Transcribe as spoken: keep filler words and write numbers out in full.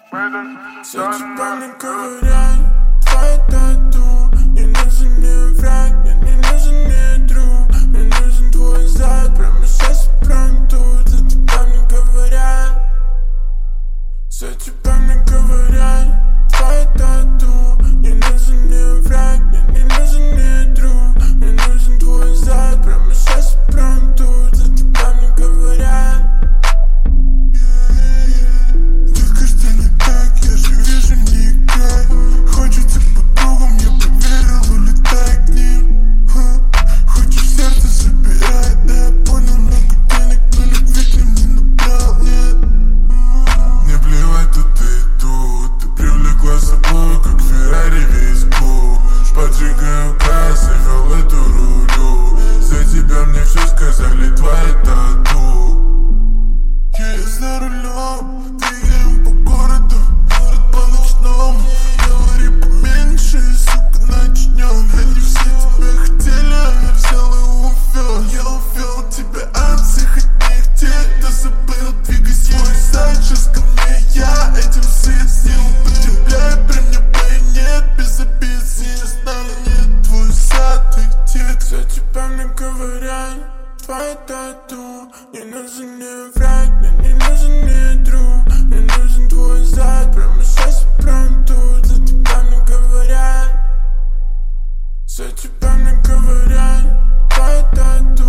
Все тебя мне говорят, твоя тату. Не нужен мне враг, мне не нужен мне друг. Мне нужен твой зад, прямо сейчас и прямо тут. За тебя мне говорят, все тебя мне говорят, твоя тату. Не нужен мне враг, мне не нужен мне друг. Мне нужен твой зад, прямо сейчас и прямо тут. За тебя мне говорят. Поджигаю газ и вел эту рулю. За тебя мне все сказали, твоя тату. Я за рулем, двигаем по городу, город по ночному. Говори поменьше, сука, начнем. Они все тебя хотели, а я взял и увез. Я увел тебя от всех одних тех, кто забыл. Двигай свой сайт, сейчас ко мне, я этим свет не употребляю. При мне боя нет, без обид. Все тебя мне говорят, твоя тату. Не нужен мне враг, мне не нужен мне друг. Мне нужен твой зад, прямо сейчас и прямо тут. За тебя мне говорят, все тебя мне говорят, твоя тату.